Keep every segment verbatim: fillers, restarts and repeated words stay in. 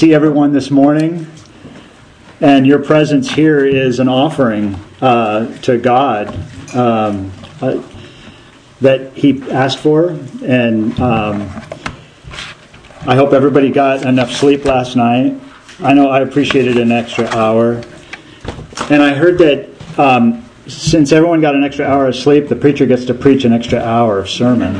see everyone this morning. And your presence here is an offering uh, to God um, uh, that He asked for. And um, I hope everybody got enough sleep last night. I know I appreciated an extra hour. And I heard that um, since everyone got an extra hour of sleep, the preacher gets to preach an extra hour of sermon.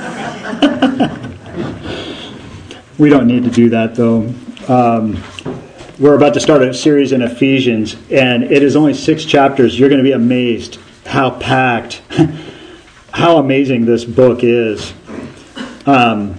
We don't need to do that, though. Um, we're about to start a series in Ephesians, and it is only six chapters. You're going to be amazed how packed, how amazing this book is. Um,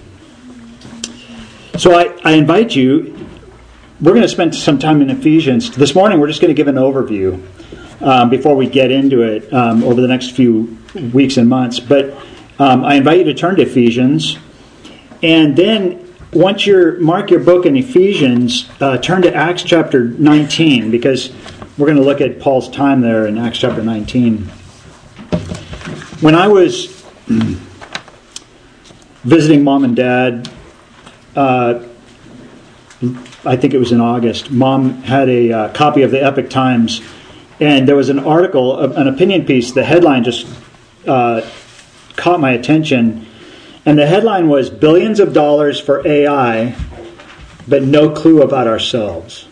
so I, I invite you, we're going to spend some time in Ephesians. This morning we're just going to give an overview um, before we get into it um, over the next few weeks and months. But um, I invite you to turn to Ephesians, and then once you mark your book in Ephesians, uh, turn to Acts chapter nineteen, because we're going to look at Paul's time there in Acts chapter nineteen. When I was visiting Mom and Dad, uh, I think it was in August, Mom had a uh, copy of the Epic Times, and there was an article, an opinion piece. The headline just uh, caught my attention. And the headline was, "Billions of dollars for A I, but no clue about ourselves."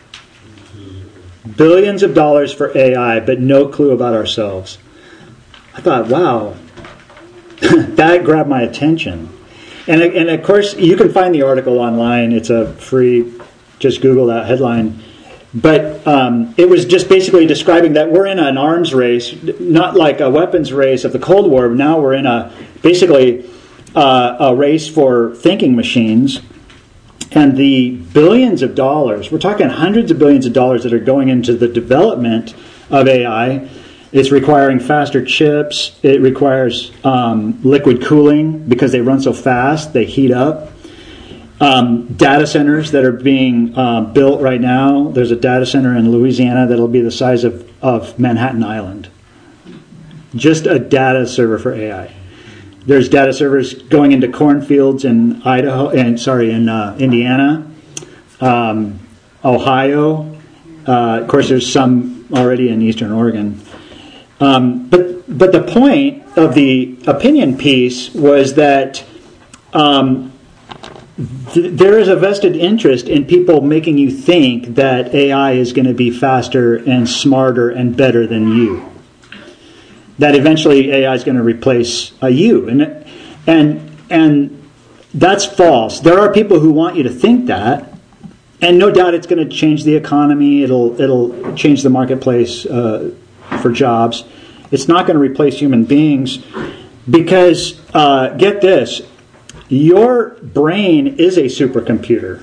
Billions of dollars for A I, but no clue about ourselves. I thought, wow, that grabbed my attention. And, and of course, you can find the article online. It's a free, just Google that headline. But um, it was just basically describing that we're in an arms race, not like a weapons race of the Cold War. Now we're in a, basically, Uh, a race for thinking machines, and the billions of dollars, we're talking hundreds of billions of dollars that are going into the development of A I. It's requiring faster chips. It requires um, liquid cooling because they run so fast, they heat up. Um, data centers that are being uh, built right now. There's a data center in Louisiana that'll be the size of, of Manhattan Island. Just a data server for A I. There's data servers going into cornfields in Idaho, and sorry, in uh, Indiana, um, Ohio. Uh, of course, there's some already in Eastern Oregon. Um, but but the point of the opinion piece was that um, th- there is a vested interest in people making you think that A I is going to be faster and smarter and better than you. That eventually A I is going to replace uh, you, and and and that's false. There are people who want you to think that, and no doubt it's going to change the economy. It'll it'll change the marketplace uh, for jobs. It's not going to replace human beings, because uh, get this: your brain is a supercomputer.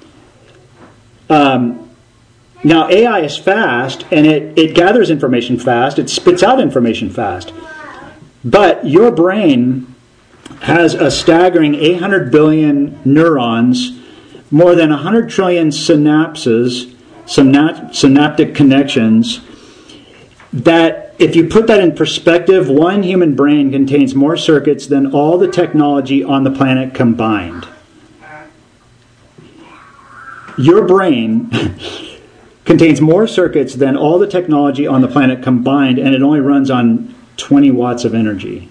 Um. Now, A I is fast, and it, it gathers information fast. It spits out information fast. But your brain has a staggering eight hundred billion neurons, more than one hundred trillion synapses, synapt, synaptic connections, that if you put that in perspective, one human brain contains more circuits than all the technology on the planet combined. Your brain contains more circuits than all the technology on the planet combined, and it only runs on twenty watts of energy.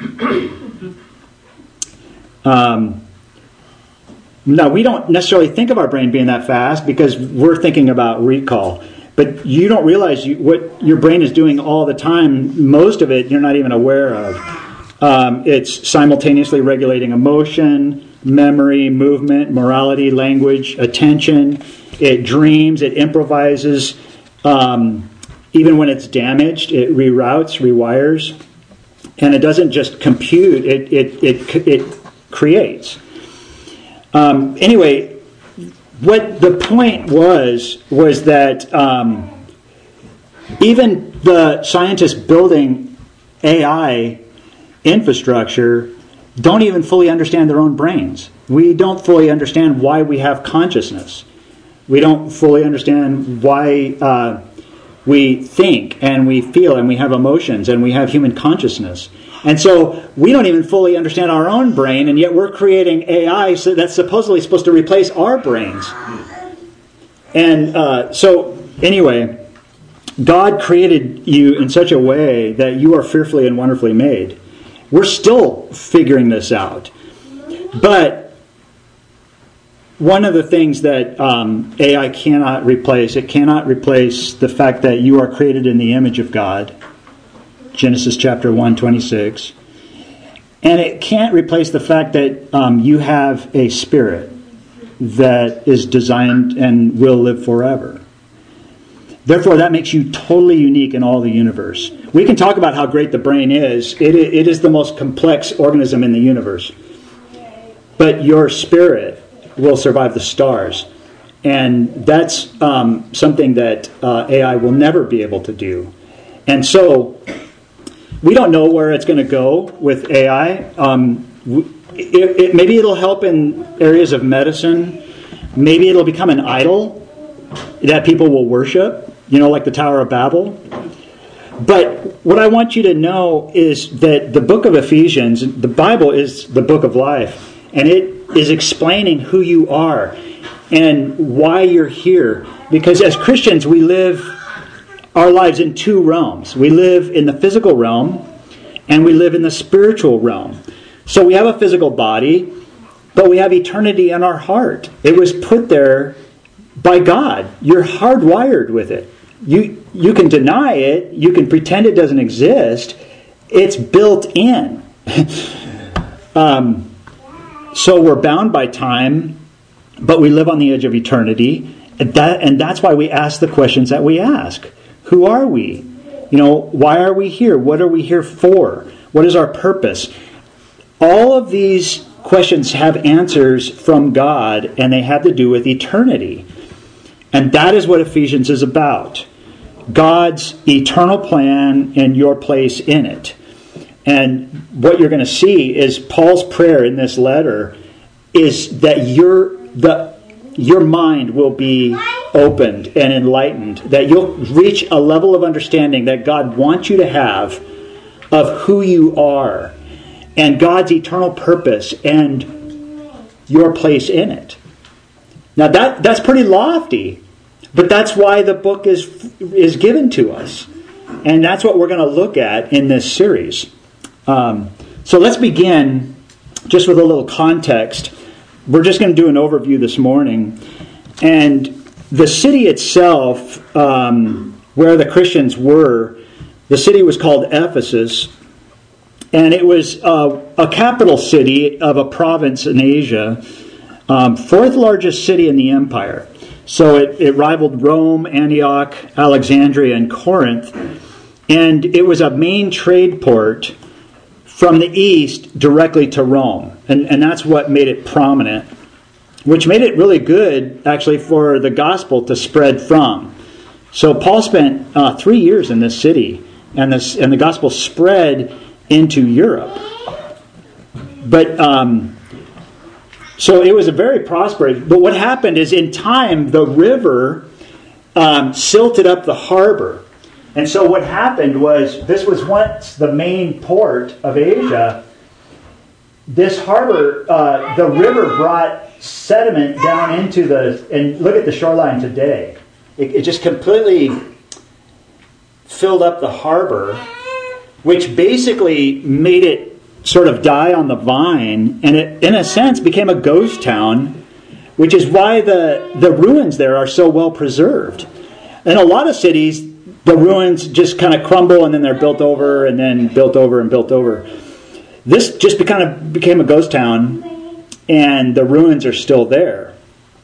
Um, now, we don't necessarily think of our brain being that fast because we're thinking about recall. But you don't realize you, what your brain is doing all the time. Most of it you're not even aware of. Um, it's simultaneously regulating emotion, memory, movement, morality, language, attention. It dreams, it improvises. Um, even when it's damaged, it reroutes, rewires. And it doesn't just compute, it it it, it creates. Um, anyway, what the point was, was that um, even the scientists building A I infrastructure don't even fully understand their own brains. We don't fully understand why we have consciousness. We don't fully understand why uh, we think and we feel and we have emotions and we have human consciousness. And so we don't even fully understand our own brain, and yet we're creating A I so that's supposedly supposed to replace our brains. And uh, so, anyway, God created you in such a way that you are fearfully and wonderfully made. We're still figuring this out. But one of the things that um, A I cannot replace, it cannot replace the fact that you are created in the image of God. Genesis chapter one, twenty-six. And it can't replace the fact that um, you have a spirit that is designed and will live forever. Therefore, that makes you totally unique in all the universe. We can talk about how great the brain is. It, it is the most complex organism in the universe. But your spirit will survive the stars. And that's um, something that uh, A I will never be able to do. And so, we don't know where it's going to go with A I. Um, it, it, maybe it'll help in areas of medicine. Maybe it'll become an idol that people will worship, you know, like the Tower of Babel. But what I want you to know is that the book of Ephesians, the Bible is the book of life. And it is explaining who you are and why you're here. Because as Christians, we live our lives in two realms. We live in the physical realm and we live in the spiritual realm. So we have a physical body, but we have eternity in our heart. It was put there by God. You're hardwired with it. You you can deny it. You can pretend it doesn't exist. It's built in. um, so we're bound by time, but we live on the edge of eternity. And, that, and that's why we ask the questions that we ask. Who are we? You know, why are we here? What are we here for? What is our purpose? All of these questions have answers from God, and they have to do with eternity. And that is what Ephesians is about. God's eternal plan and your place in it. And what you're going to see is Paul's prayer in this letter is that your the your mind will be opened and enlightened, that you'll reach a level of understanding that God wants you to have of who you are and God's eternal purpose and your place in it. Now that that's pretty lofty, but that's why the book is is given to us. And that's what we're going to look at in this series. Um, so let's begin just with a little context. We're just going to do an overview this morning. And the city itself, um, where the Christians were, the city was called Ephesus. And it was uh, a capital city of a province in Asia, um, fourth largest city in the empire. So it, it rivaled Rome, Antioch, Alexandria, and Corinth. And it was a main trade port from the east directly to Rome. And, and that's what made it prominent, which made it really good, actually, for the gospel to spread from. So Paul spent uh, three years in this city, and, this, and the gospel spread into Europe. But um, so it was a very prosperous. But what happened is, in time, the river um, silted up the harbor. And so what happened was, this was once the main port of Asia. This harbor, uh, the river brought sediment down into the, and look at the shoreline today. It, it just completely filled up the harbor, which basically made it sort of die on the vine, and it, in a sense, became a ghost town, which is why the, the ruins there are so well preserved. In a lot of cities, the ruins just kind of crumble, and then they're built over, and then built over, and built over. This just kind of became a ghost town, and the ruins are still there.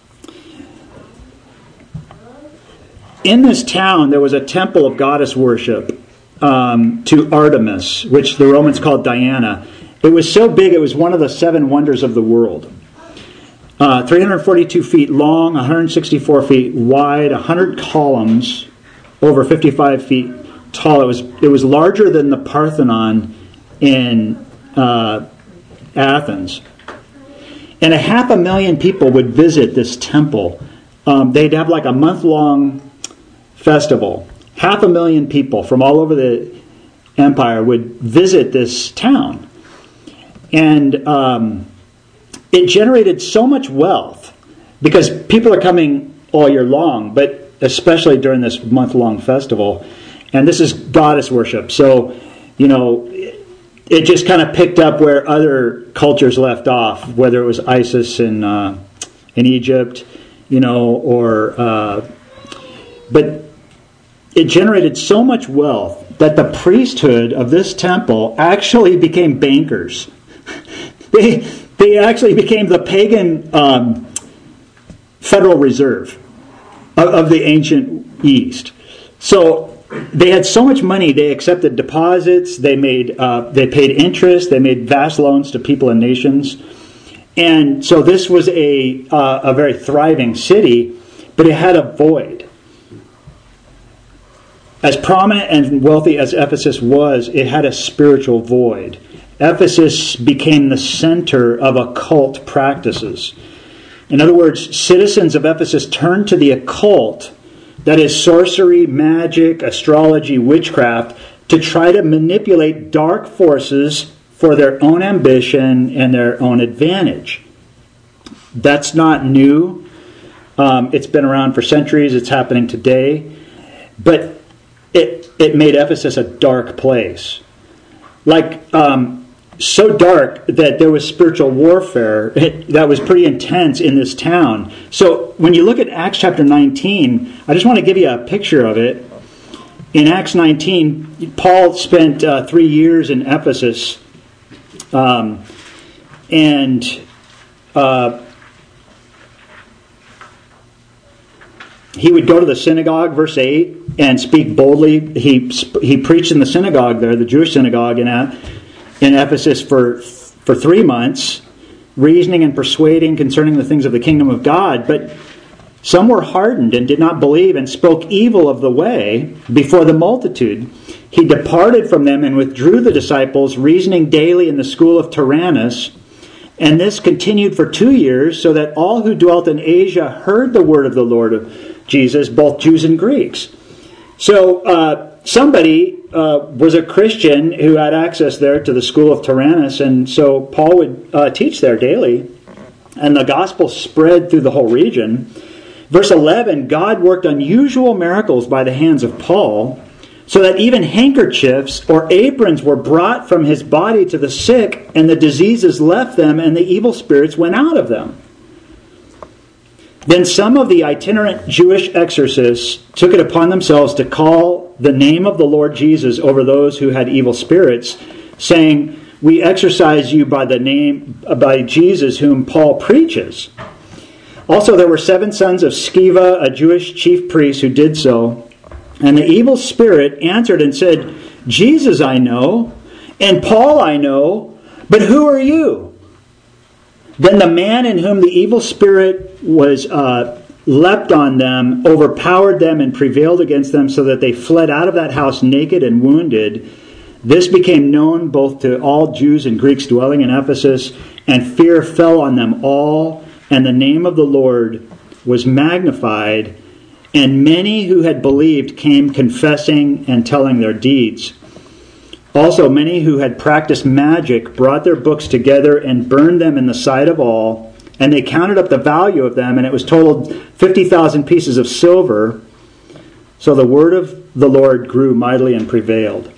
In this town, there was a temple of goddess worship um, to Artemis, which the Romans called Diana. It was so big, it was one of the seven wonders of the world. Uh, three hundred forty-two feet long, one hundred sixty-four feet wide, one hundred columns, over fifty-five feet tall. It was it was larger than the Parthenon in uh, Athens. And a half a million people would visit this temple. Um, they'd have like a month-long festival. Half a million people from all over the empire would visit this town. And um, it generated so much wealth because people are coming all year long, but especially during this month-long festival. And this is goddess worship. So, you know, it just kind of picked up where other cultures left off, whether it was Isis in uh, in Egypt, you know, or uh, but it generated so much wealth that the priesthood of this temple actually became bankers. they they actually became the pagan um, Federal Reserve of, of the ancient East. So they had so much money, they accepted deposits, they made uh, they paid interest, they made vast loans to people and nations. And so this was a uh, a very thriving city, but it had a void. As prominent and wealthy as Ephesus was, it had a spiritual void. Ephesus became the center of occult practices. In other words, citizens of Ephesus turned to the occult, that is sorcery, magic, astrology, witchcraft, to try to manipulate dark forces for their own ambition and their own advantage. That's not new. Um, it's been around for centuries. It's happening today. But it it made Ephesus a dark place. Like, um, so dark that there was spiritual warfare that was pretty intense in this town. So when you look at Acts chapter nineteen, I just want to give you a picture of it. In Acts nineteen, Paul spent uh, three years in Ephesus, um, and uh, he would go to the synagogue, verse eight, and speak boldly. He he preached in the synagogue there, the Jewish synagogue in in Ephesus for for three months, reasoning and persuading concerning the things of the kingdom of God. But some were hardened and did not believe and spoke evil of the way before the multitude. He departed from them and withdrew the disciples, reasoning daily in the school of Tyrannus. And this continued for two years, so that all who dwelt in Asia heard the word of the Lord of Jesus, both Jews and Greeks. So uh, somebody uh, was a Christian who had access there to the school of Tyrannus, and so Paul would uh, teach there daily, and the gospel spread through the whole region. Verse eleven, God worked unusual miracles by the hands of Paul, so that even handkerchiefs or aprons were brought from his body to the sick, and the diseases left them, and the evil spirits went out of them. Then some of the itinerant Jewish exorcists took it upon themselves to call the name of the Lord Jesus over those who had evil spirits, saying, "We exorcise you by the name by Jesus whom Paul preaches." Also there were seven sons of Sceva, a Jewish chief priest, who did so. And the evil spirit answered and said, "Jesus I know, and Paul I know, but who are you?" Then the man in whom the evil spirit was uh, leapt on them, overpowered them, and prevailed against them, so that they fled out of that house naked and wounded. This became known both to all Jews and Greeks dwelling in Ephesus, and fear fell on them all, and the name of the Lord was magnified, and many who had believed came confessing and telling their deeds. Also, many who had practiced magic brought their books together and burned them in the sight of all, and they counted up the value of them, and it was totaled fifty thousand pieces of silver. So the word of the Lord grew mightily and prevailed.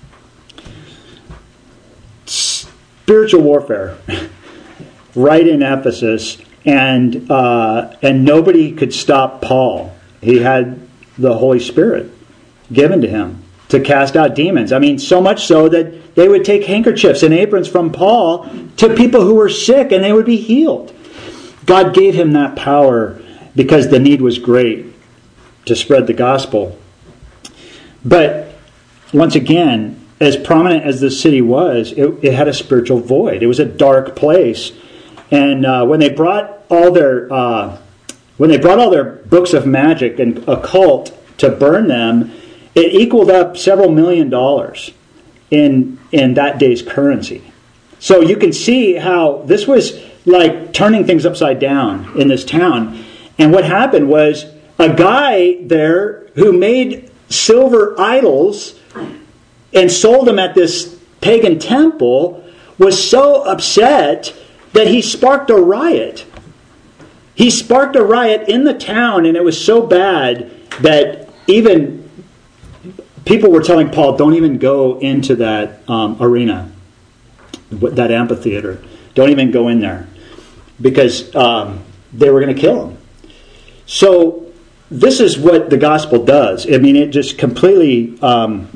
Spiritual warfare, right in Ephesus, and uh, and nobody could stop Paul. He had the Holy Spirit given to him to cast out demons. I mean, so much so that they would take handkerchiefs and aprons from Paul to people who were sick, and they would be healed. God gave him that power because the need was great to spread the gospel. But once again, as prominent as this city was, it, it had a spiritual void. It was a dark place. And uh, when they brought all their uh, when they brought all their books of magic and occult to burn them, it equaled up several million dollars in in that day's currency. So you can see how this was like turning things upside down in this town. And what happened was a guy there who made silver idols and sold them at this pagan temple was so upset that he sparked a riot. He sparked a riot in the town, and it was so bad that even people were telling Paul, don't even go into that um, arena, that amphitheater. Don't even go in there, because um, they were going to kill him. So this is what the gospel does. I mean, it just completely, um,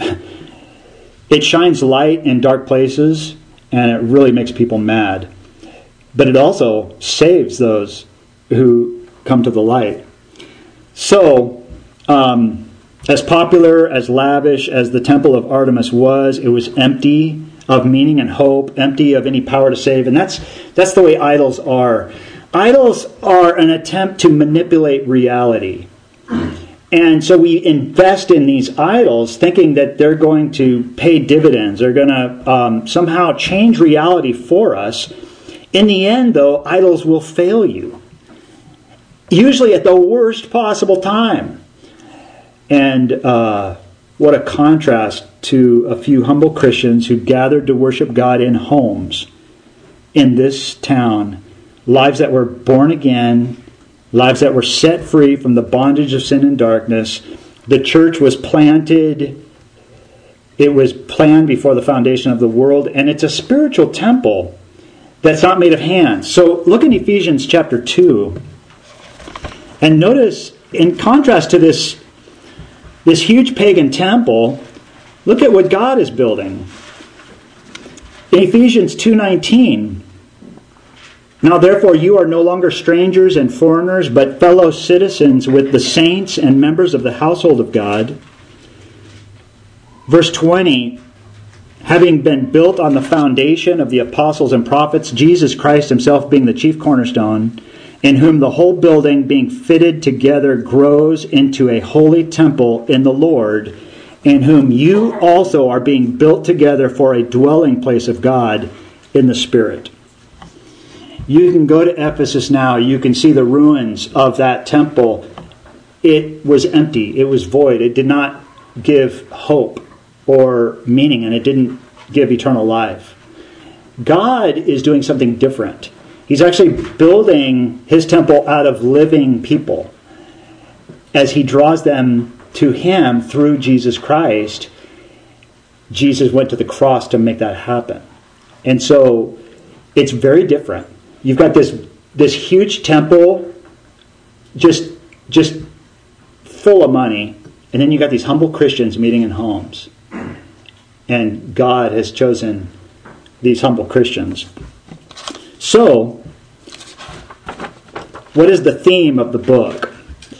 it shines light in dark places, and it really makes people mad. But it also saves those who come to the light. So, um, as popular, as lavish as the temple of Artemis was, it was empty of meaning and hope, empty of any power to save. And that's that's the way idols are. Idols are an attempt to manipulate reality. And so we invest in these idols thinking that they're going to pay dividends. They're going to um, somehow change reality for us. In the end, though, idols will fail you. Usually at the worst possible time. And uh, what a contrast to a few humble Christians who gathered to worship God in homes in this town. Lives that were born again. Lives that were set free from the bondage of sin and darkness. The church was planted. It was planned before the foundation of the world. And it's a spiritual temple that's not made of hands. So look in Ephesians chapter two. And notice, in contrast to this, this huge pagan temple, look at what God is building. In Ephesians two nineteen, now therefore you are no longer strangers and foreigners, but fellow citizens with the saints and members of the household of God. Verse twenty, having been built on the foundation of the apostles and prophets, Jesus Christ himself being the chief cornerstone, in whom the whole building being fitted together grows into a holy temple in the Lord, in whom you also are being built together for a dwelling place of God in the Spirit. You can go to Ephesus now. You can see the ruins of that temple. It was empty. It was void. It did not give hope or meaning, and it didn't give eternal life. God is doing something different. He's actually building his temple out of living people as he draws them to him through Jesus Christ. Jesus went to the cross to make that happen. And so it's very different. You've got this this huge temple just just full of money, and then you've got these humble Christians meeting in homes. And God has chosen these humble Christians. So, what is the theme of the book?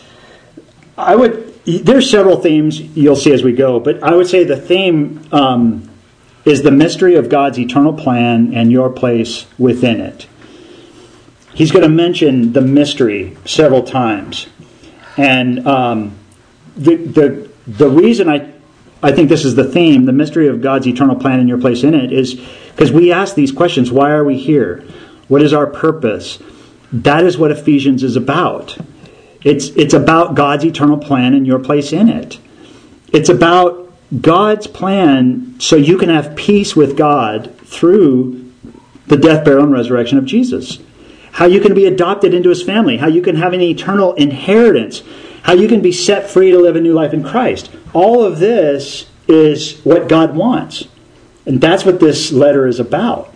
I would, there's several themes you'll see as we go, but I would say the theme um, is the mystery of God's eternal plan and your place within it. He's going to mention the mystery several times. And um, the, the, the reason I I think this is the theme, the mystery of God's eternal plan and your place in it, is because we ask these questions. Why are we here? What is our purpose? That is what Ephesians is about. It's, it's about God's eternal plan and your place in it. It's about God's plan so you can have peace with God through the death, burial, and resurrection of Jesus. How you can be adopted into his family. How you can have an eternal inheritance. How you can be set free to live a new life in Christ. All of this is what God wants. And that's what this letter is about.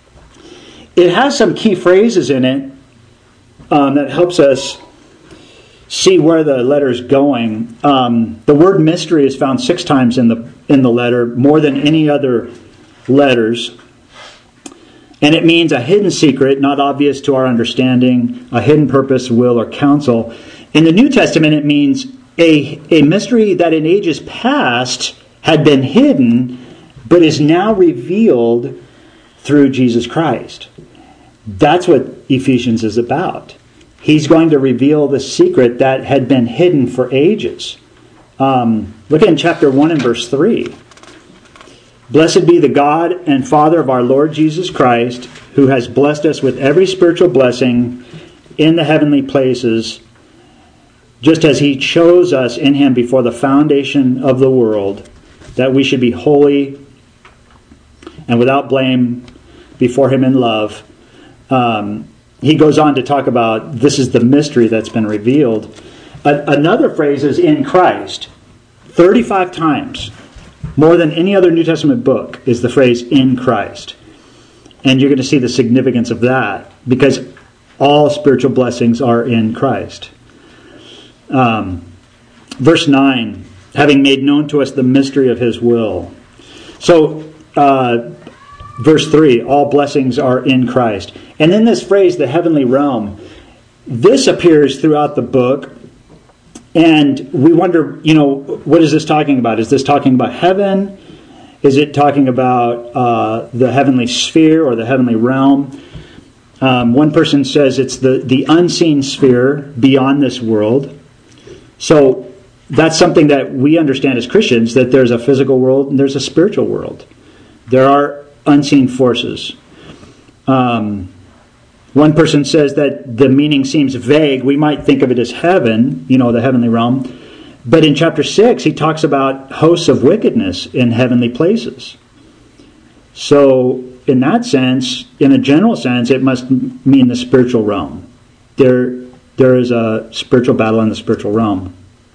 It has some key phrases in it um, that helps us see where the letter is going. Um, the word mystery is found six times in the in the letter, more than any other letters. And it means a hidden secret, not obvious to our understanding, a hidden purpose, will, or counsel. In the New Testament, it means a, a mystery that in ages past had been hidden, but is now revealed through Jesus Christ. That's what Ephesians is about. He's going to reveal the secret that had been hidden for ages. Um, look in chapter one and verse three. Blessed be the God and Father of our Lord Jesus Christ, who has blessed us with every spiritual blessing in the heavenly places, just as he chose us in him before the foundation of the world, that we should be holy and without blame before him in love. Um, he goes on to talk about this is the mystery that's been revealed. A- another phrase is in Christ. thirty-five times, more than any other New Testament book, is the phrase in Christ. And you're going to see the significance of that, because all spiritual blessings are in Christ. Um, verse nine, having made known to us the mystery of his will. So, uh, verse three, all blessings are in Christ. And then this phrase, the heavenly realm, this appears throughout the book. And we wonder, you know, what is this talking about? Is this talking about heaven? Is it talking about uh, the heavenly sphere or the heavenly realm? Um, one person says it's the, the unseen sphere beyond this world. So that's something that we understand as Christians, that there's a physical world and there's a spiritual world. There are unseen forces. Um, one person says that the meaning seems vague. We might think of it as heaven, you know, the heavenly realm. But in chapter six, he talks about hosts of wickedness in heavenly places. So in that sense, in a general sense, it must mean the spiritual realm. There, there is a spiritual battle in the spiritual realm,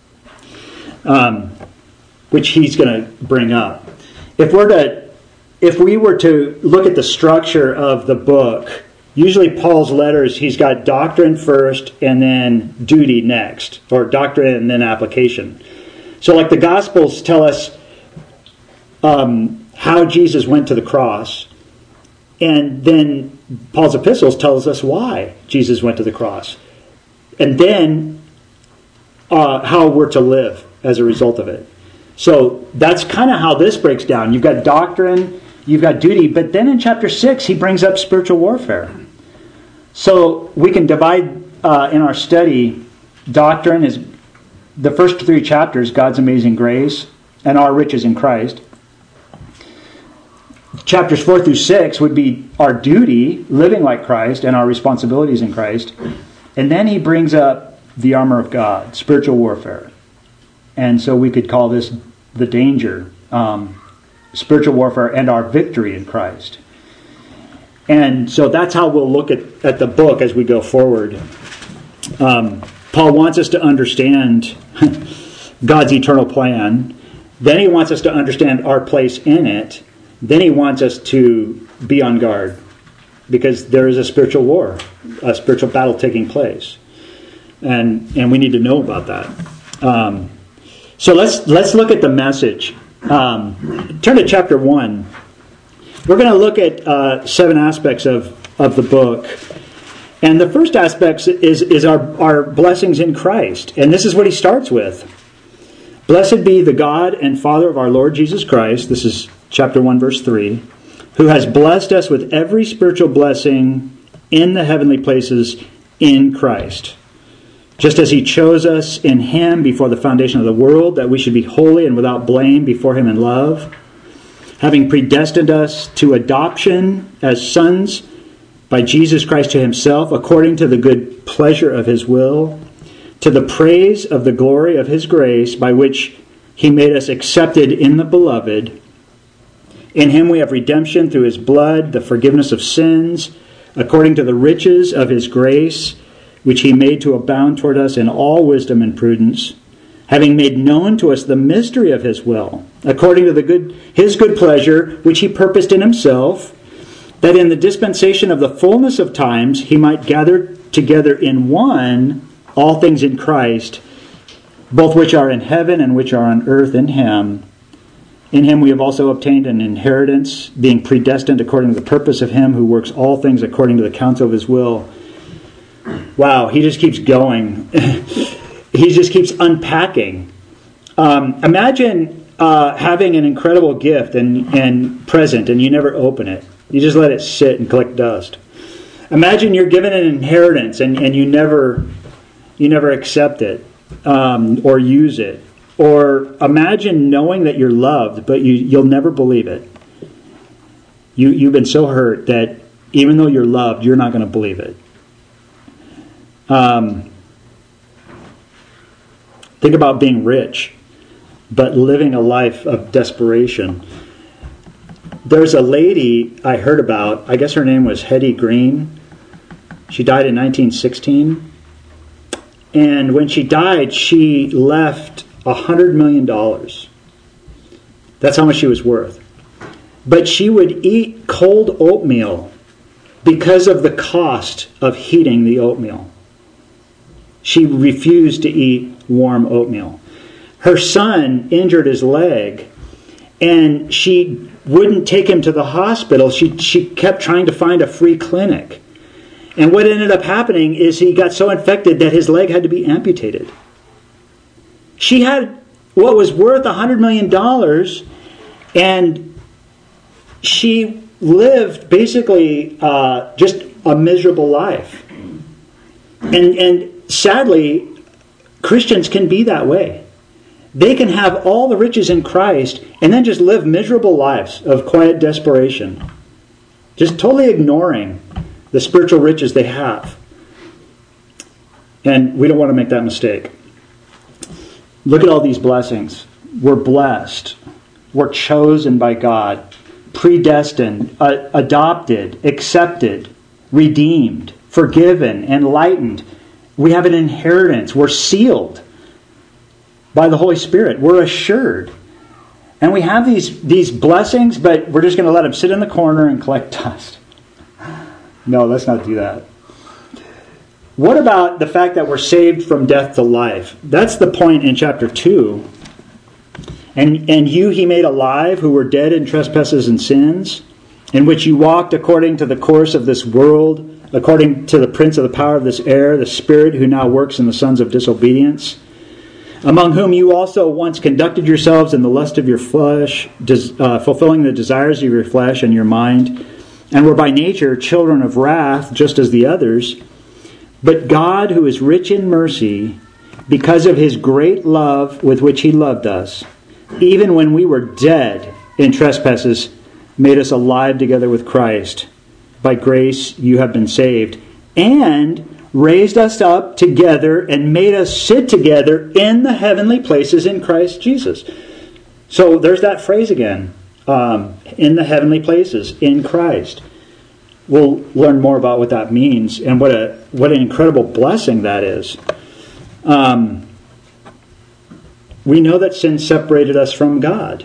um, which he's going to bring up. If we're to, if we were to look at the structure of the book, usually Paul's letters, he's got doctrine first and then duty next, or doctrine and then application. So like the Gospels tell us um, how Jesus went to the cross, and then Paul's epistles tells us why Jesus went to the cross, and then uh, how we're to live as a result of it. So that's kind of how this breaks down. You've got doctrine, you've got duty, but then in chapter six, he brings up spiritual warfare. So we can divide uh, in our study, doctrine is the first three chapters, God's amazing grace and our riches in Christ. Chapters four through six would be our duty, living like Christ, and our responsibilities in Christ. And then he brings up the armor of God, spiritual warfare. And so we could call this the danger, um, spiritual warfare and our victory in Christ. And so that's how we'll look at, at the book as we go forward. Um, Paul wants us to understand God's eternal plan. Then he wants us to understand our place in it. Then he wants us to be on guard, because there is a spiritual war, a spiritual battle taking place. And and we need to know about that. Um, so let's let's look at the message. Um, turn to chapter one. We're going to look at uh, seven aspects of, of the book. And the first aspect is, is our, our blessings in Christ. And this is what he starts with. Blessed be the God and Father of our Lord Jesus Christ. This is chapter one, verse three. Who has blessed us with every spiritual blessing in the heavenly places in Christ. Just as he chose us in him before the foundation of the world, that we should be holy and without blame before him in love, having predestined us to adoption as sons by Jesus Christ to himself, according to the good pleasure of his will, to the praise of the glory of his grace, by which he made us accepted in the beloved. In him we have redemption through his blood, the forgiveness of sins, according to the riches of his grace, which he made to abound toward us in all wisdom and prudence, having made known to us the mystery of his will, according to the good his good pleasure, which he purposed in himself, that in the dispensation of the fullness of times he might gather together in one all things in Christ, both which are in heaven and which are on earth in him. In him we have also obtained an inheritance, being predestined according to the purpose of him who works all things according to the counsel of his will. Wow, he just keeps going. He just keeps unpacking. Um, imagine uh, having an incredible gift and, and present, and you never open it. You just let it sit and collect dust. Imagine you're given an inheritance and, and you never you never accept it um, or use it. Or imagine knowing that you're loved, but you, you'll never believe it. You, you've been so hurt that even though you're loved, you're not going to believe it. Um, think about being rich, but living a life of desperation. There's a lady I heard about, I guess her name was Hetty Green, She died in nineteen sixteen. And when she died, she left one hundred million dollars. That's how much she was worth. But she would eat cold oatmeal because of the cost of heating the oatmeal. She refused to eat warm oatmeal. Her son injured his leg, and she wouldn't take him to the hospital. She, she kept trying to find a free clinic. And what ended up happening is he got so infected that his leg had to be amputated. She had what was worth one hundred million dollars, and she lived basically uh, just a miserable life. And, and sadly, Christians can be that way. They can have all the riches in Christ and then just live miserable lives of quiet desperation. Just totally ignoring the spiritual riches they have. And we don't want to make that mistake. Look at all these blessings. We're blessed. We're chosen by God. Predestined, uh, adopted, accepted, redeemed, forgiven, enlightened. We have an inheritance. We're sealed by the Holy Spirit. We're assured. And we have these, these blessings, but we're just going to let them sit in the corner and collect dust. No, let's not do that. What about the fact that we're saved from death to life? That's the point in chapter two. And, and you he made alive who were dead in trespasses and sins, in which you walked according to the course of this world, according to the prince of the power of this air, the spirit who now works in the sons of disobedience, among whom you also once conducted yourselves in the lust of your flesh, des, uh, fulfilling the desires of your flesh and your mind, and were by nature children of wrath, just as the others. But God, who is rich in mercy, because of his great love with which he loved us, even when we were dead in trespasses, made us alive together with Christ. By grace you have been saved, and raised us up together and made us sit together in the heavenly places in Christ Jesus. So there's that phrase again. Um, in the heavenly places, in Christ. We'll learn more about what that means and what a what an incredible blessing that is. Um, we know that sin separated us from God.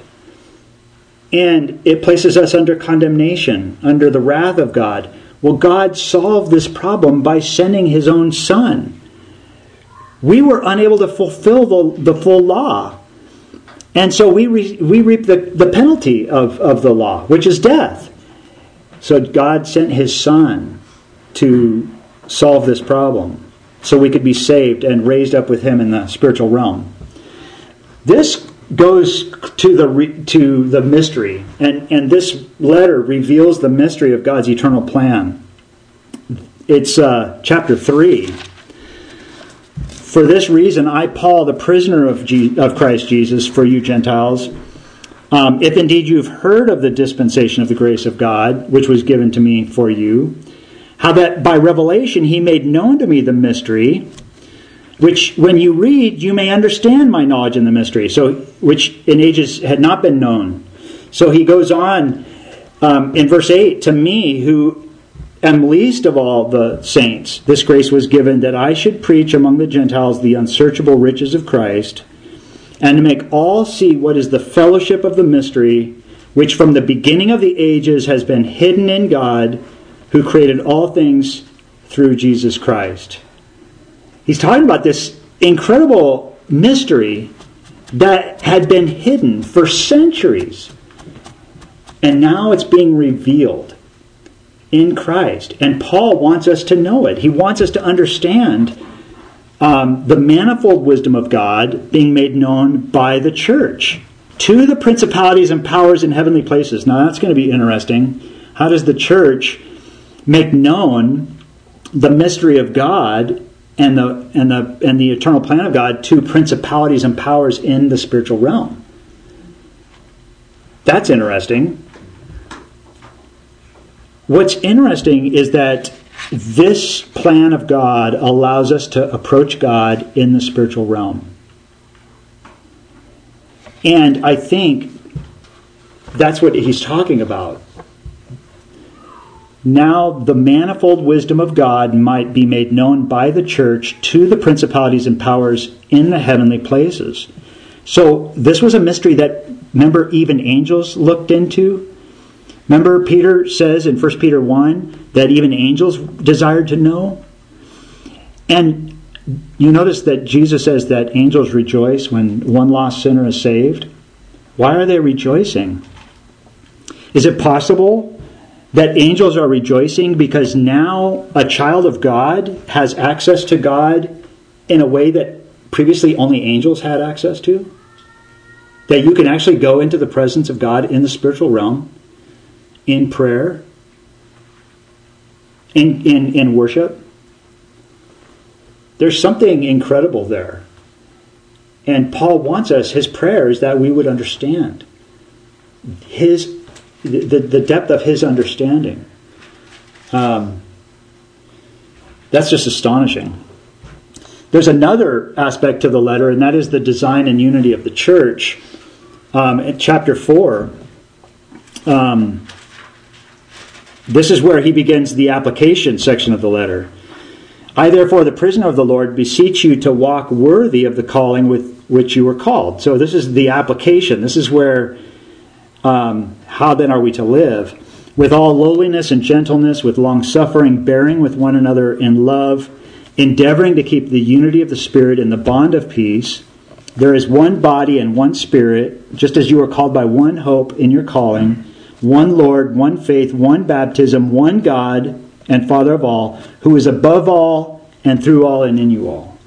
And it places us under condemnation, under the wrath of God. Well, God solved this problem by sending his own Son. We were unable to fulfill the, the full law. And so we re, we reap the, the penalty of, of the law, which is death. So God sent his Son to solve this problem so we could be saved and raised up with him in the spiritual realm. This goes to the to the mystery, and, and this letter reveals the mystery of God's eternal plan. It's uh, chapter three. For this reason, I, Paul, the prisoner of, G- of Christ Jesus, for you Gentiles, um, if indeed you've heard of the dispensation of the grace of God, which was given to me for you, how that by revelation he made known to me the mystery, which when you read, you may understand my knowledge in the mystery, so which in ages had not been known. So he goes on um, in verse eight, to me who am least of all the saints, this grace was given that I should preach among the Gentiles the unsearchable riches of Christ, and to make all see what is the fellowship of the mystery, which from the beginning of the ages has been hidden in God, who created all things through Jesus Christ. He's talking about this incredible mystery that had been hidden for centuries. And now it's being revealed in Christ. And Paul wants us to know it. He wants us to understand um, the manifold wisdom of God being made known by the church to the principalities and powers in heavenly places. Now that's going to be interesting. How does the church make known the mystery of God and the and the and the eternal plan of God to principalities and powers in the spiritual realm? That's interesting. What's interesting is that this plan of God allows us to approach God in the spiritual realm. And I think that's what he's talking about. now the manifold wisdom of God might be made known by the church to the principalities and powers in the heavenly places. So this was a mystery that, remember, even angels looked into. Remember, Peter says in First Peter one that even angels desired to know. And you notice that Jesus says that angels rejoice when one lost sinner is saved. Why are they rejoicing? Is it possible that angels are rejoicing because now a child of God has access to God in a way that previously only angels had access to? That you can actually go into the presence of God in the spiritual realm, in prayer, in, in, in worship? There's something incredible there. And Paul wants us, his prayer is that we would understand his the, the depth of his understanding. Um, that's just astonishing. There's another aspect to the letter, and that is the design and unity of the church. Um, in chapter four, um, this is where he begins the application section of the letter. I, therefore, the prisoner of the Lord, beseech you to walk worthy of the calling with which you were called. So this is the application. This is where, um, how then are we to live? With all lowliness and gentleness, with long suffering, bearing with one another in love, endeavoring to keep the unity of the Spirit in the bond of peace. There is one body and one Spirit, just as you are called by one hope in your calling, one Lord, one faith, one baptism, one God and Father of all, who is above all and through all and in you all.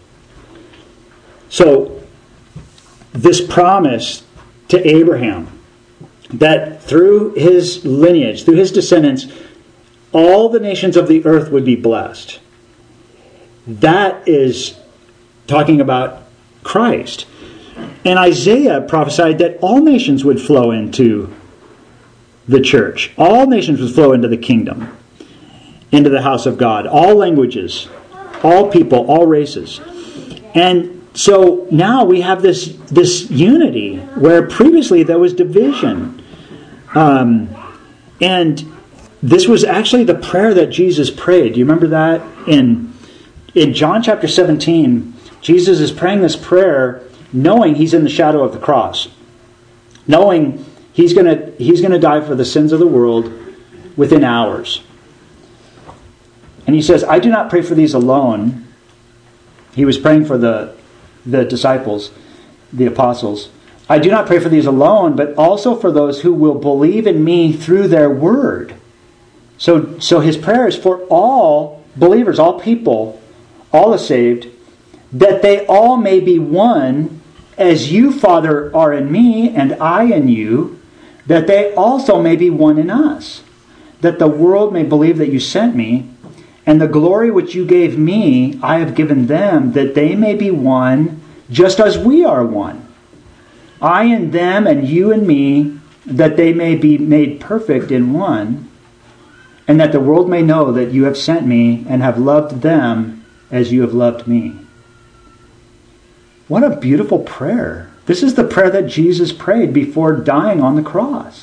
So, this promise to Abraham, that through his lineage, through his descendants, all the nations of the earth would be blessed. That is talking about Christ. And Isaiah prophesied that all nations would flow into the church. All nations would flow into the kingdom, into the house of God. All languages, all people, all races. And so now we have this, this unity where previously there was division. Um, and this was actually the prayer that Jesus prayed. Do you remember that? In, in John chapter seventeen, Jesus is praying this prayer knowing he's in the shadow of the cross. Knowing he's going to he's going to die for the sins of the world within hours. And he says, I do not pray for these alone. He was praying for the, the disciples, the apostles. I do not pray for these alone, but also for those who will believe in me through their word. So, so his prayer is for all believers, all people, all the saved, that they all may be one, as you, Father, are in me, and I in you, that they also may be one in us, that the world may believe that you sent me, and the glory which you gave me, I have given them, that they may be one, just as we are one. I in them, and you in me, that they may be made perfect in one, and that the world may know that you have sent me, and have loved them as you have loved me. What a beautiful prayer. This is the prayer that Jesus prayed before dying on the cross.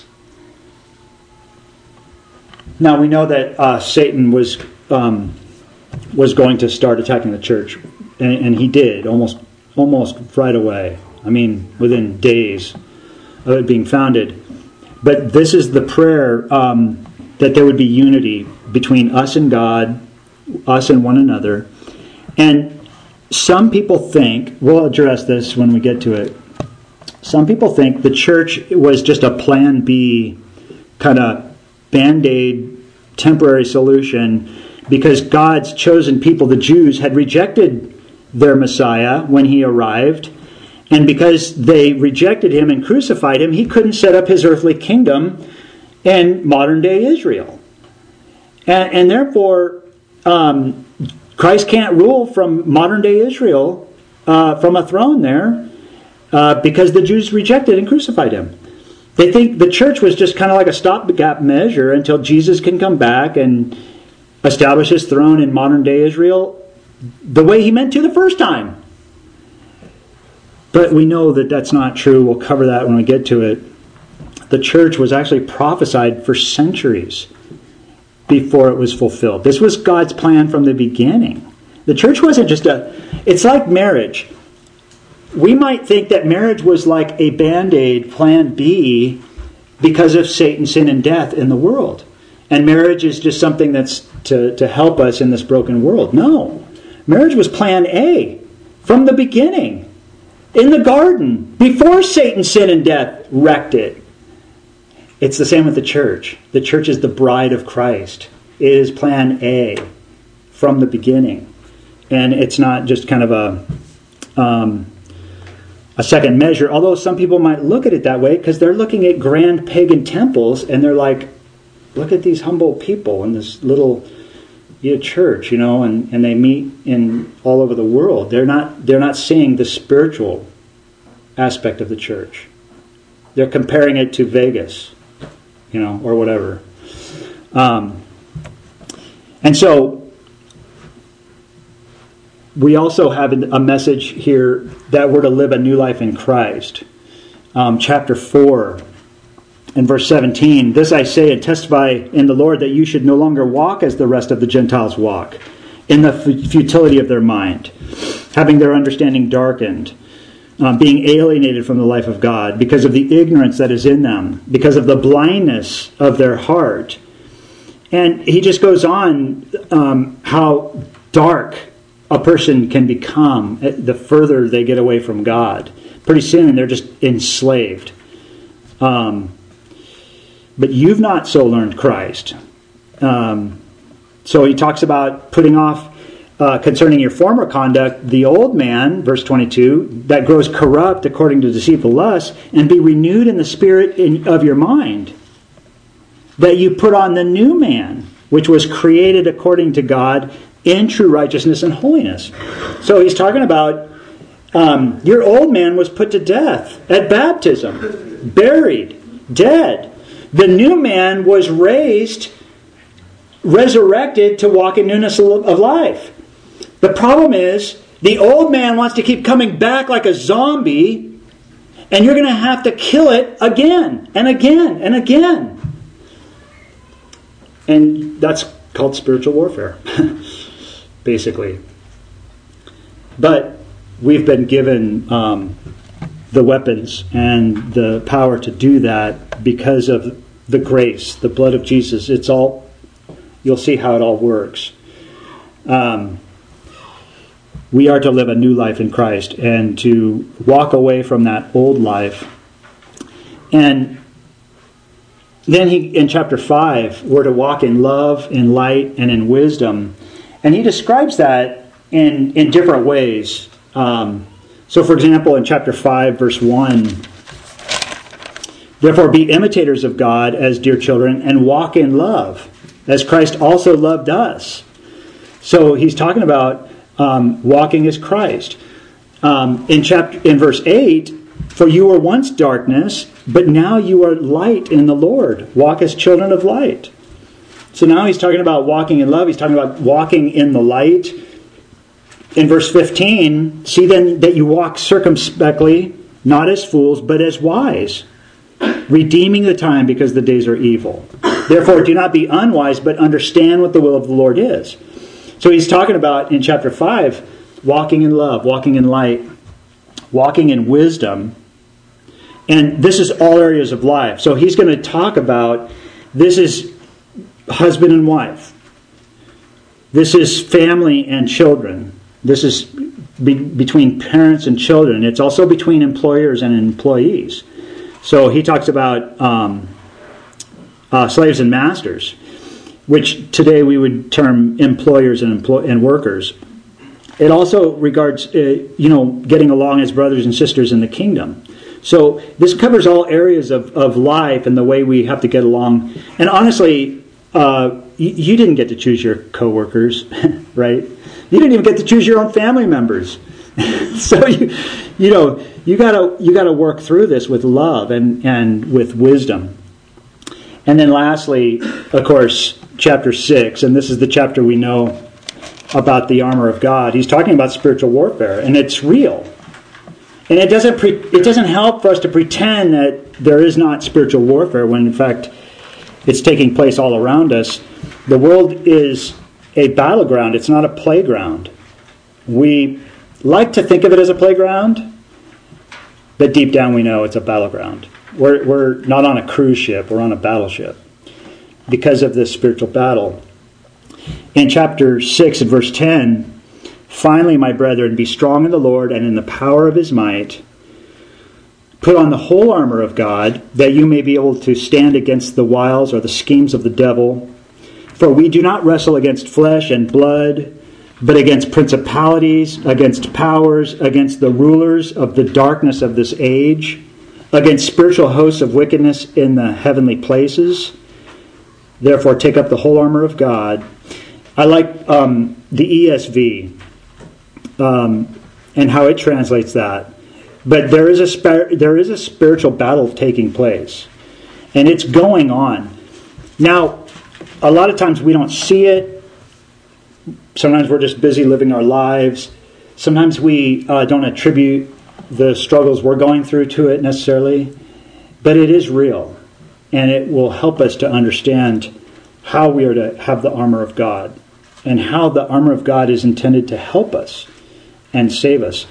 Now we know that uh, Satan was um, was going to start attacking the church, and, and he did almost almost right away. I mean, within days of it being founded. But this is the prayer um, that there would be unity between us and God, us and one another. And some people think, we'll address this when we get to it, some people think the church was just a plan B kind of band-aid temporary solution because God's chosen people, the Jews, had rejected their Messiah when he arrived. And because they rejected him and crucified him, he couldn't set up his earthly kingdom in modern-day Israel. And, and therefore, um, Christ can't rule from modern-day Israel uh, from a throne there uh, because the Jews rejected and crucified him. They think the church was just kind of like a stopgap measure until Jesus can come back and establish his throne in modern-day Israel the way he meant to the first time. But we know that that's not true. We'll cover that when we get to it. The church was actually prophesied for centuries. before it was fulfilled. This was God's plan from the beginning. The church wasn't just a... It's like marriage. We might think that marriage was like a Band-Aid, plan B, because of Satan, sin, and death in the world. And marriage is just something that's to, to help us in this broken world. No. Marriage was plan A from the beginning. In the garden, before Satan, sin, and death wrecked it. It's the same with the church. The church is the bride of Christ. It is plan A from the beginning. And it's not just kind of a um, a second measure, although some people might look at it that way because they're looking at grand pagan temples and they're like, look at these humble people in this little you know, church, you know, and, and they meet in all over the world. They're not they're not seeing the spiritual aspect of the church. They're comparing it to Vegas, you know, or whatever. Um, and so we also have a message here that we're to live a new life in Christ. Um, chapter four and verse seventeen, "This I say and testify in the Lord that you should no longer walk as the rest of the Gentiles walk, in the f- futility of their mind, having their understanding darkened, um, being alienated from the life of God because of the ignorance that is in them, because of the blindness of their heart." And he just goes on um, how dark a person can become the further they get away from God. Pretty soon they're just enslaved. Um, but you've not so learned Christ. Um, so he talks about putting off uh, concerning your former conduct, the old man, verse twenty-two, that grows corrupt according to deceitful lusts, and be renewed in the spirit in, of your mind, that you put on the new man, which was created according to God in true righteousness and holiness. So he's talking about um, your old man was put to death at baptism, buried, dead. The new man was raised, resurrected to walk in newness of life. The problem is the old man wants to keep coming back like a zombie, and you're going to have to kill it again and again and again. And that's called spiritual warfare. Basically. But we've been given um, the weapons and the power to do that because of the grace, the blood of Jesus. It's all, you'll see how it all works. Um, we are to live a new life in Christ and to walk away from that old life. And then he, in chapter five, we're to walk in love, in light, and in wisdom. And he describes that in, in different ways. Um, so, for example, in chapter five, verse one, "Therefore be imitators of God as dear children, and walk in love, as Christ also loved us." So he's talking about um, walking as Christ. Um, in chapter in verse eight, "For you were once darkness, but now you are light in the Lord. Walk as children of light." So now he's talking about walking in love. He's talking about walking in the light. In verse fifteen, "See then that you walk circumspectly, not as fools, but as wise, redeeming the time because the days are evil. Therefore do not be unwise, but understand what the will of the Lord is." So he's talking about, in chapter five, walking in love, walking in light, walking in wisdom. And this is all areas of life. So he's going to talk about, this is husband and wife. This is family and children. This is be, between parents and children. It's also between employers and employees. So he talks about um, uh, slaves and masters, which today we would term employers and employ- and workers. It also regards, uh, you know, getting along as brothers and sisters in the kingdom. So this covers all areas of, of life and the way we have to get along. And honestly, uh, you, you didn't get to choose your coworkers, right? You didn't even get to choose your own family members. So you, you know, you gotta you gotta work through this with love and, and with wisdom. And then lastly, of course, chapter six, and this is the chapter we know about the armor of God. He's talking about spiritual warfare, and it's real. And it doesn't pre- it doesn't help for us to pretend that there is not spiritual warfare when in fact it's taking place all around us. The world is a battleground. It's not a playground. We like to think of it as a playground, but deep down we know it's a battleground. We're, we're not on a cruise ship. We're on a battleship because of this spiritual battle. In chapter six and verse ten, finally, my brethren, be strong in the Lord and in the power of his might. Put on the whole armor of God, that you may be able to stand against the wiles or the schemes of the devil. For we do not wrestle against flesh and blood, but against principalities, against powers, against the rulers of the darkness of this age, against spiritual hosts of wickedness in the heavenly places. Therefore, take up the whole armor of God. I like um, the E S V um, and how it translates that. But there is a spir- there is a spiritual battle taking place, and it's going on. Now, a lot of times we don't see it. Sometimes we're just busy living our lives. Sometimes we uh, don't attribute the struggles we're going through to it necessarily. But it is real. And it will help us to understand how we are to have the armor of God. And how the armor of God is intended to help us and save us.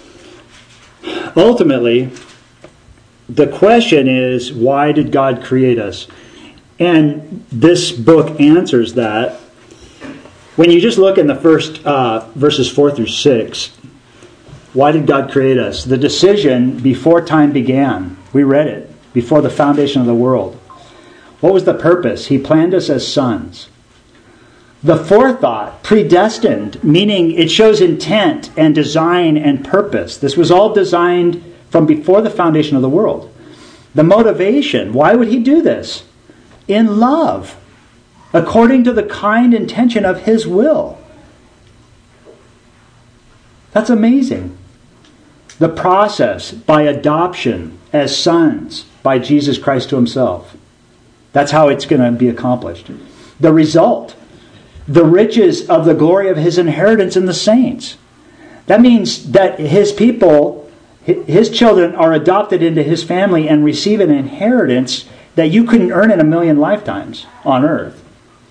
Ultimately, the question is, why did God create us? And this book answers that. When you just look in the first uh, verses four through six, why did God create us? The decision before time began. We read it. Before the foundation of the world. What was the purpose? He planned us as sons. The forethought, predestined, meaning it shows intent and design and purpose. This was all designed from before the foundation of the world. The motivation, why would he do this? In love, according to the kind intention of his will. That's amazing. The process by adoption as sons by Jesus Christ to himself. That's how it's going to be accomplished. The result, the riches of the glory of his inheritance in the saints. That means that his people, his children, are adopted into his family and receive an inheritance that you couldn't earn in a million lifetimes on earth.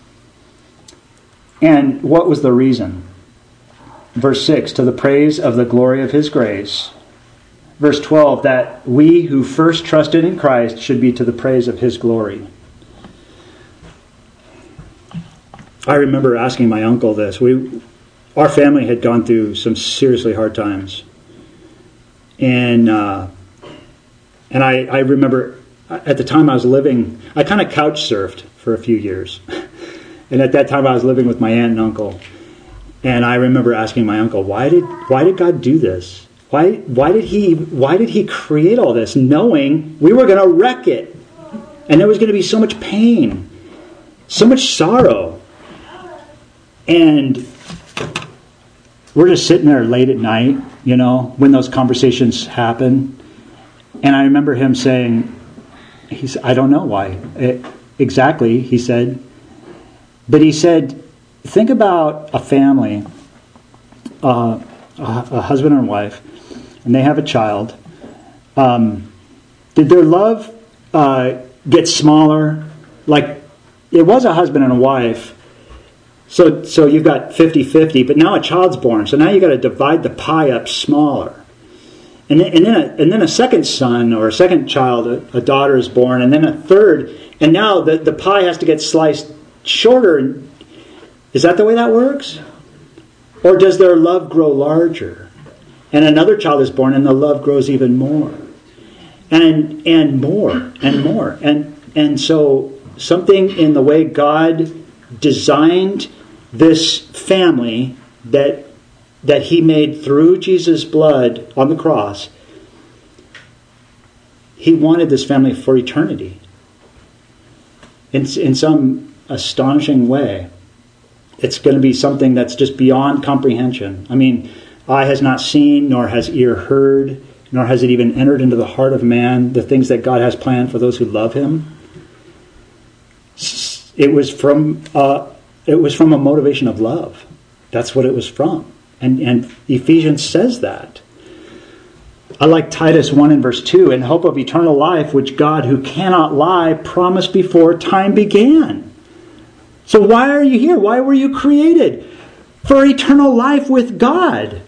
And what was the reason? Verse six, to the praise of the glory of his grace. Verse twelve, that we who first trusted in Christ should be to the praise of his glory. I remember asking my uncle this. We, our family had gone through some seriously hard times. And uh, and I, I remember at the time I was living, I kind of couch surfed for a few years. And at that time I was living with my aunt and uncle. And I remember asking my uncle, why did why did God do this? Why why did he why did he create all this, knowing we were going to wreck it? And there was going to be so much pain, so much sorrow. And we're just sitting there late at night, you know, when those conversations happen. And I remember him saying, he's, I don't know why. It, exactly, he said. But he said, think about a family, uh, a, a husband and wife, and they have a child. Um, did their love uh, get smaller? Like, it was a husband and a wife. So so you've got fifty-fifty, but now a child's born. So now you've got to divide the pie up smaller. And then, and then, a, and then a second son or a second child, a, a daughter is born, and then a third. And now the, the pie has to get sliced shorter. Is that the way that works? Or does their love grow larger? And another child is born and the love grows even more. And and more and more. And and so something in the way God designed this family that that he made through Jesus' blood on the cross, he wanted this family for eternity. In, in some astonishing way. It's going to be something that's just beyond comprehension. I mean, eye has not seen, nor has ear heard, nor has it even entered into the heart of man, the things that God has planned for those who love him. It was from uh, it was from a motivation of love. That's what it was from. And, and Ephesians says that. I like Titus one and verse two, in hope of eternal life, which God, who cannot lie, promised before time began. So why are you here? Why were you created? For eternal life with God.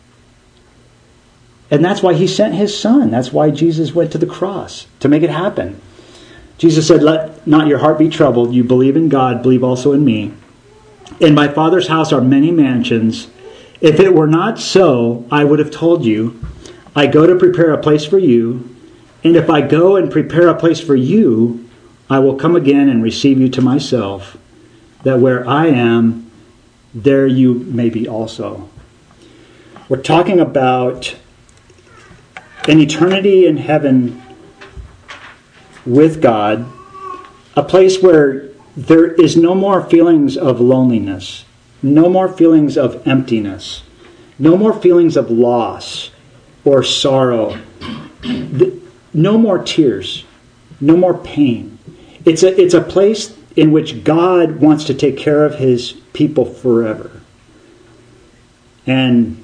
And that's why He sent His Son. That's why Jesus went to the cross, to make it happen. Jesus said, let not your heart be troubled. You believe in God, believe also in me. In my Father's house are many mansions. If it were not so, I would have told you. I go to prepare a place for you. And if I go and prepare a place for you, I will come again and receive you to myself, that where I am, there you may be also. We're talking about an eternity in heaven with God, a place where there is no more feelings of loneliness, no more feelings of emptiness, no more feelings of loss or sorrow, no more tears, no more pain. It's a, it's a place in which God wants to take care of His people forever. And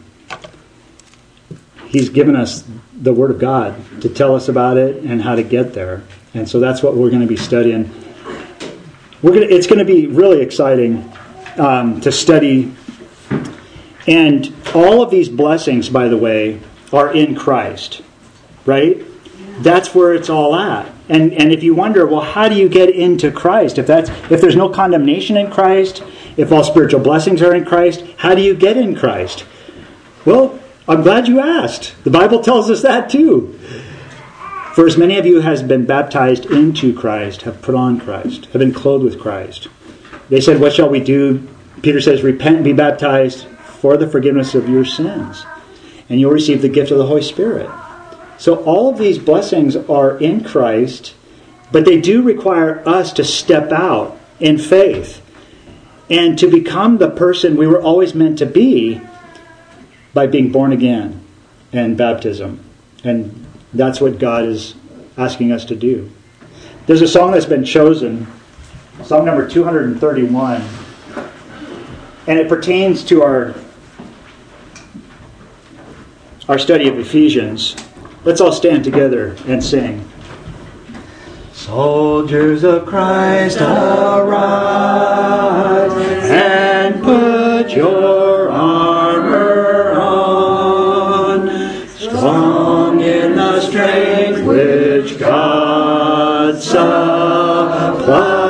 He's given us the Word of God to tell us about it and how to get there. And so that's what we're going to be studying. We're going to, it's going to be really exciting um, to study. And all of these blessings, by the way, are in Christ. Right? That's where it's all at. And and if you wonder, well, how do you get into Christ? If that's if there's no condemnation in Christ, if all spiritual blessings are in Christ, how do you get in Christ? Well, I'm glad you asked. The Bible tells us that too. For as many of you has been baptized into Christ, have put on Christ, have been clothed with Christ. They said, what shall we do? Peter says, repent and be baptized for the forgiveness of your sins, and you'll receive the gift of the Holy Spirit. So all of these blessings are in Christ, but they do require us to step out in faith and to become the person we were always meant to be by being born again and baptism. And that's what God is asking us to do. There's a song that's been chosen, song number two hundred thirty-one, and it pertains to our, our study of Ephesians. Let's all stand together and sing. Soldiers of Christ, arise and put your armor on, strong in the strength which God supplies.